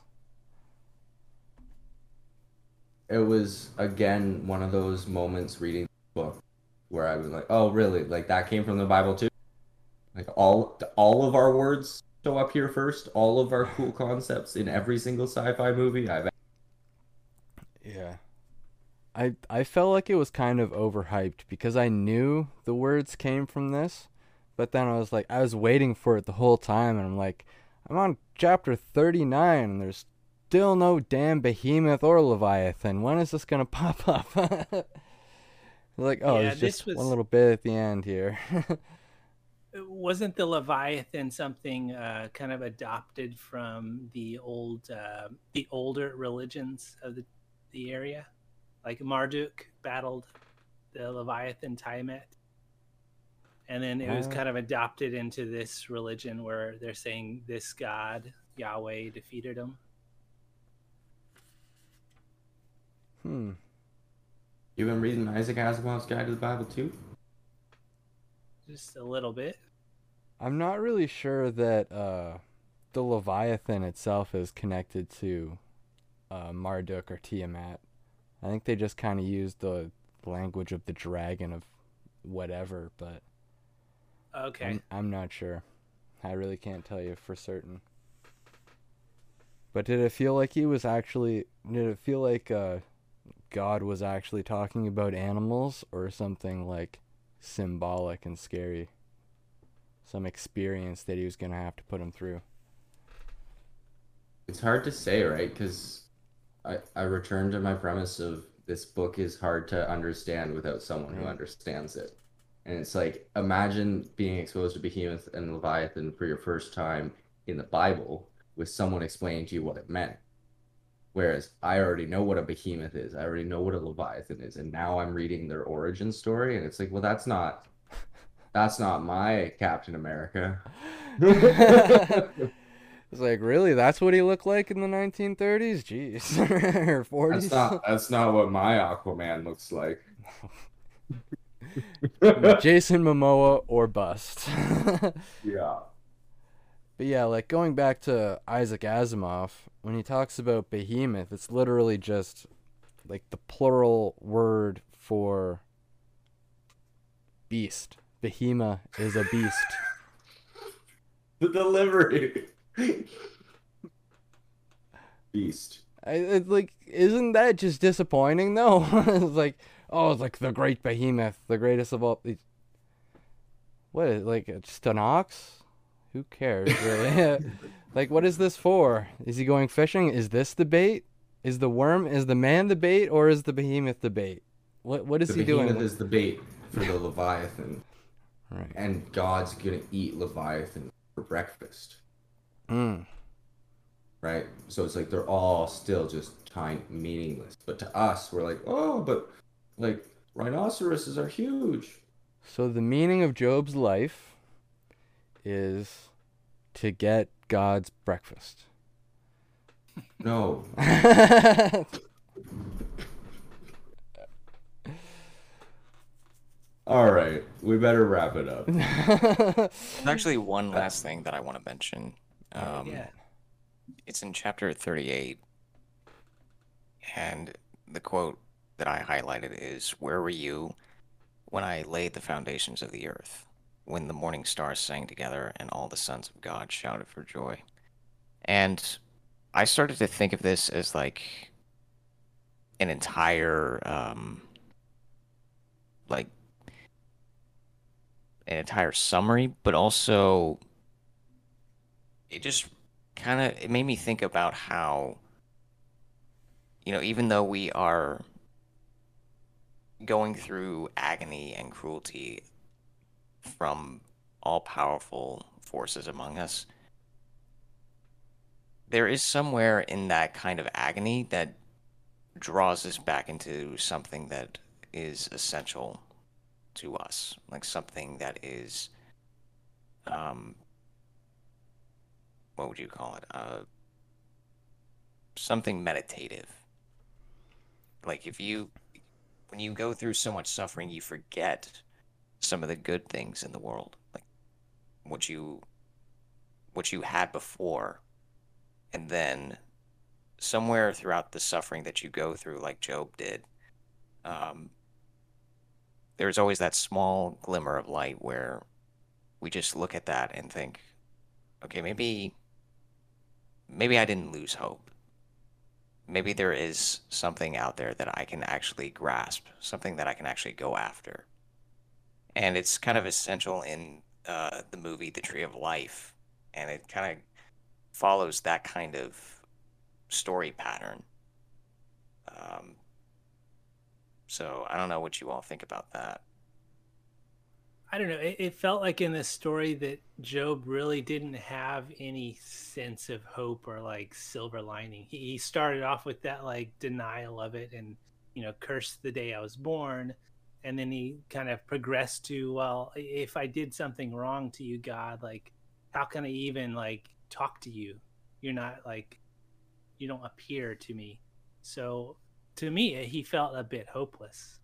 It was again one of those moments reading the book where I was like, "Oh, really? Like that came from the Bible too? Like all of our words show up here first. All of our cool concepts in every single sci-fi movie I've." Yeah. I felt like it was kind of overhyped because I knew the words came from this, but then I was waiting for it the whole time, and I'm like, I'm on chapter 39 and there's still no damn Behemoth or Leviathan. When is this gonna pop up? Like, oh, Yeah, it's this just was- one little bit at the end here. Wasn't the Leviathan something kind of adopted from the older religions of the area? Like Marduk battled the Leviathan Tiamat, and then it was kind of adopted into this religion where they're saying this god Yahweh defeated him. You've been reading Isaac Asimov's Guide to the Bible too? Just a little bit. I'm not really sure that the Leviathan itself is connected to Marduk or Tiamat. I think they just kind of used the language of the dragon of whatever, but Okay. I'm not sure. I really can't tell you for certain. But did it feel like God was actually talking about animals or something like symbolic and scary? Some experience that he was going to have to put him through. It's hard to say, right? Because I return to my premise of this book is hard to understand without someone who understands it. And it's like, imagine being exposed to Behemoth and Leviathan for your first time in the Bible with someone explaining to you what it meant. Whereas I already know what a Behemoth is. I already know what a Leviathan is. And now I'm reading their origin story. And it's like, well, that's not my Captain America. It's like, really? That's what he looked like in the 1930s? Jeez. Or 40s? That's not what my Aquaman looks like. Jason Momoa or bust. Yeah. But yeah, like going back to Isaac Asimov, when he talks about behemoth, it's literally just like the plural word for beast. Behemoth is a beast. The delivery. Beast. It's like, isn't that just disappointing though? It's like, oh, it's like the great behemoth, the greatest of all. What is like just an ox? Who cares, really? Like, what is this for? Is he going fishing? Is this the bait? Is the worm? Is the man the bait, or is the behemoth the bait? What is The he doing? behemoth is the bait for the Leviathan, Right. and God's gonna eat Leviathan for breakfast, Mm. right? So it's like they're all still just tiny, meaningless. But to us, we're like, oh, but like rhinoceroses are huge. So the meaning of Job's life is to get God's breakfast. No. All right, we better wrap it up. There's actually one last thing that I want to mention. Yeah. It's in chapter 38, and the quote that I highlighted is, "Where were you when I laid the foundations of the earth, when the morning stars sang together and all the sons of God shouted for joy?" And I started to think of this as like an entire like an entire summary, but also it just kind of it made me think about how, even though we are going through agony and cruelty from all powerful forces among us, there is somewhere in that kind of agony that draws us back into something that is essential to us, like something that is, um, what would you call it? Something meditative. Like when you go through so much suffering, you forget some of the good things in the world, like what you had before, and then somewhere throughout the suffering that you go through, like Job did, um, there's always that small glimmer of light where we just look at that and think, okay, maybe I didn't lose hope. Maybe there is something out there that I can actually grasp, something that I can actually go after. And it's kind of essential in the movie The Tree of Life, and it kind of follows that kind of story pattern. Um, so I don't know what you all think about that. I don't know. It felt like in this story that Job really didn't have any sense of hope or like silver lining. He started off with that like denial of it and, cursed the day I was born. And then he kind of progressed to, well, if I did something wrong to you, God, like, how can I even like talk to you? You're not like, you don't appear to me. So to me, he felt a bit hopeless.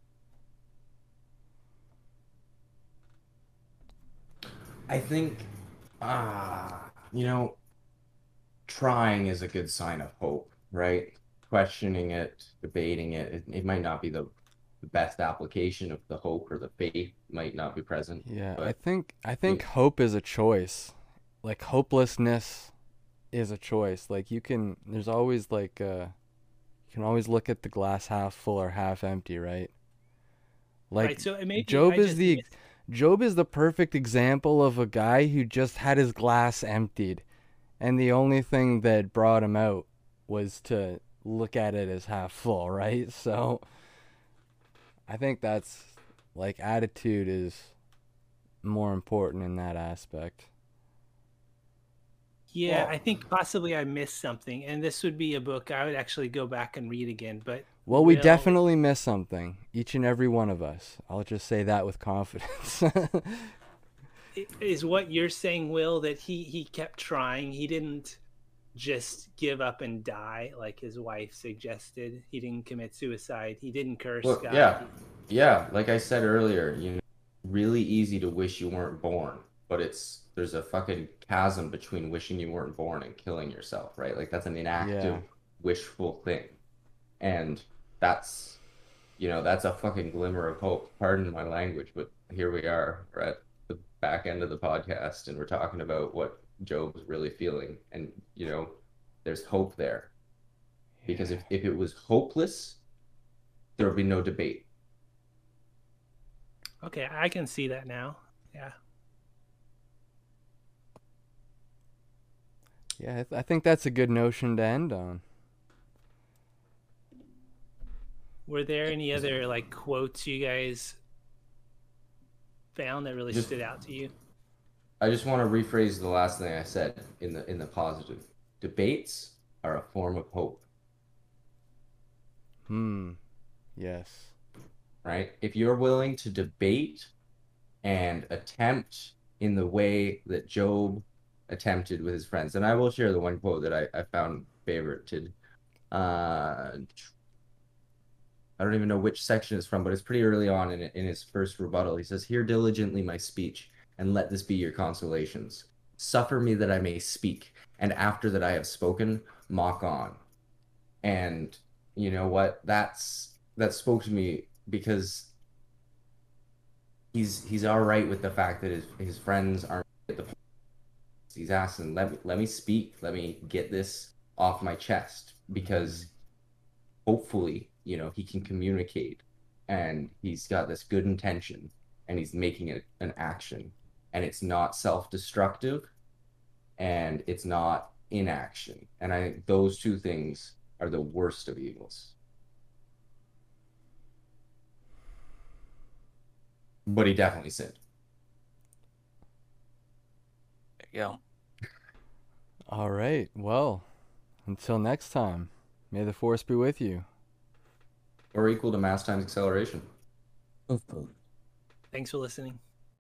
I think, you know, trying is a good sign of hope, right? Questioning it, debating it might not be the best application of the hope, or the faith might not be present. Yeah, But I think hope is a choice. Like hopelessness is a choice. Like there's always like you can always look at the glass half full or half empty, right? Like Right. So maybe Job I is just the missed. Job is the perfect example of a guy who just had his glass emptied, and the only thing that brought him out was to look at it as half full, right? So I think that's like attitude is more important in that aspect. Yeah, well, I think possibly I missed something, and this would be a book I would actually go back and read again. But Well, we Will, definitely miss something, each and every one of us. I'll just say that with confidence. is what you're saying, Will, that he kept trying. He didn't just give up and die like his wife suggested. He didn't commit suicide. He didn't curse well, God. yeah, yeah. Like I said earlier, really easy to wish you weren't born, but there's a fucking chasm between wishing you weren't born and killing yourself, right? Like that's an Yeah. inactive, wishful thing, and that's that's a fucking glimmer of hope. Pardon my language, but here we are. We're at the back end of the podcast, and we're talking about what Job's really feeling, and there's hope there, because Yeah. if it was hopeless, there would be no debate. Okay, I can see that now. Yeah. Yeah, I think that's a good notion to end on. Were there any other like quotes you guys found that really Just stood out to you? I just want to rephrase the last thing I said in the positive. Debates are a form of hope, Yes. right? If you're willing to debate and attempt in the way that Job attempted with his friends, and I will share the one quote that I found favorited. I don't even know which section it's from, but it's pretty early on in his first rebuttal. He says, "Hear diligently my speech, and let this be your consolations. Suffer me that I may speak, and after that I have spoken, mock on." And you know what? That spoke to me because he's all right with the fact that his friends aren't at the point. He's asking, let me speak, let me get this off my chest because hopefully, he can communicate and he's got this good intention and he's making it an action and it's not self-destructive and it's not inaction. And I think those two things are the worst of evils. But he definitely sinned. There you go. All right. Well, until next time, may the force be with you. Or equal to mass times acceleration. Poof, poof. Thanks for listening.